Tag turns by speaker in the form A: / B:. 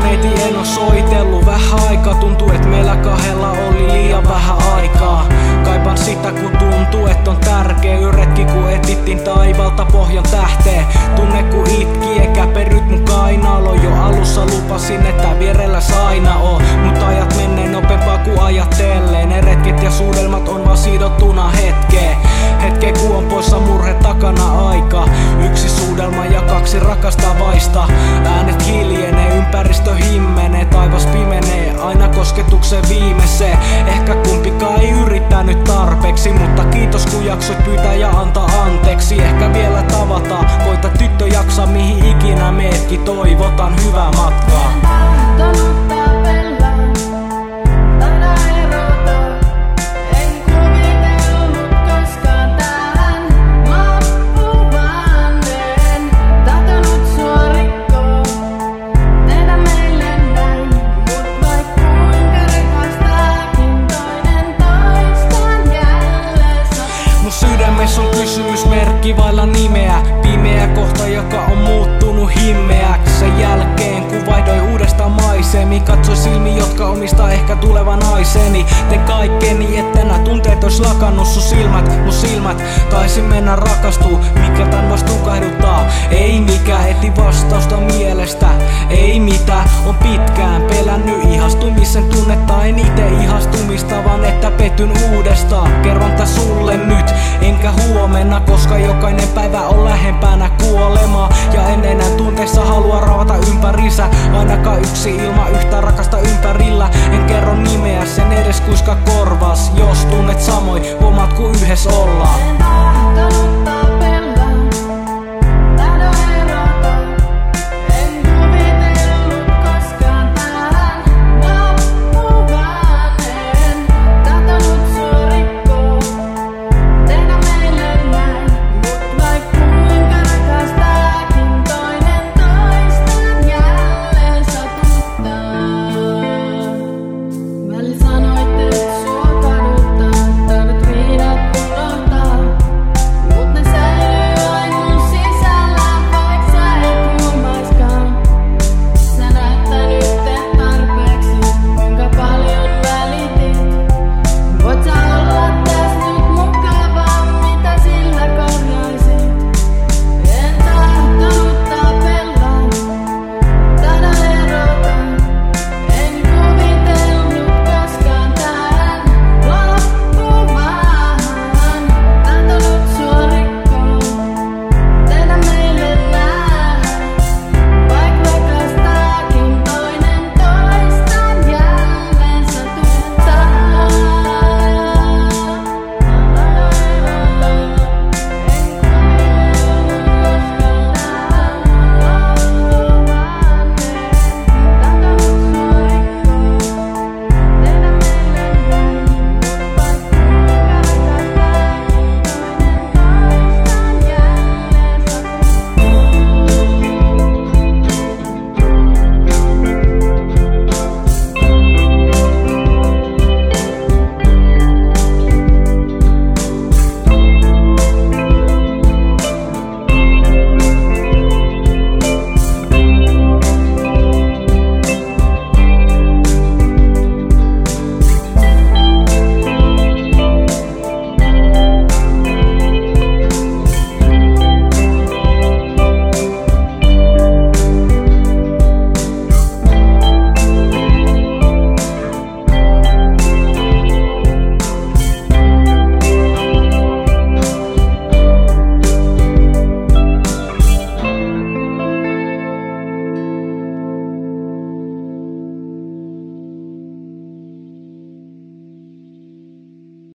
A: neiti en oo soitellut vähän aikaa. Tuntuu et meillä kahdella oli liian vähän aikaa. Kaipaan sitä kun tuntuu et on tärkeä. Retki kun etittiin taivalta pohjan tähteen. Tunne kun itki eikä peryt mun kainalo. Jo alussa lupasin että vierelläs aina oo. Mutta ajat menee nopeampaa kuin ajattelee. Ne retket ja suudelmat on vaan sidottuna hetkeen. Hetke kun on poissa murhe takana aika. Yksi suudelma ja kaksi rakastavaista. Äänet hiljenee, ympäristö himmenee. Taivas pimenee, aina kosketuksen viimeiseen. Ehkä kumpikaan ei yrittänyt tarpeeksi. Mutta kiitos kun jaksoit pyytää ja antaa anteeksi. Ehkä vielä tavataan, koita tyttö jaksaa mihin ikinä meetkin. Toivotan hyvää matkaa. Sydämessä on kysymysmerkki vailla nimeä. Pimeä kohta, joka on muuttunut himmeäksi. Sen jälkeen kun vaihdoin uudestaan maisemi. Katsoin silmiin, jotka omistaa ehkä tuleva naiseni. Tein kaikkeni, että nää tunteet ois lakannut. Mun silmät taisin mennä rakastuu. Mikä tän vasta tukahduttaa? Ei mikä, eti vastausta mielestä. Ei mitä, on pitkään pelännyt ihastumisen tunnetta. En ite ihastumista, vaan että petyn uudestaan. Kerron tää sulle nyt, enkä huomenna, koska jokainen päivä on lähempänä kuolemaa. Ja en enää tunteissa halua raavata ympärinsä. Ainakaan yksi ilman yhtä rakasta ympärillä. En kerro nimeä, sen edes kuiska korvas. Jos tunnet samoin, huomaat kun yhdessä ollaan.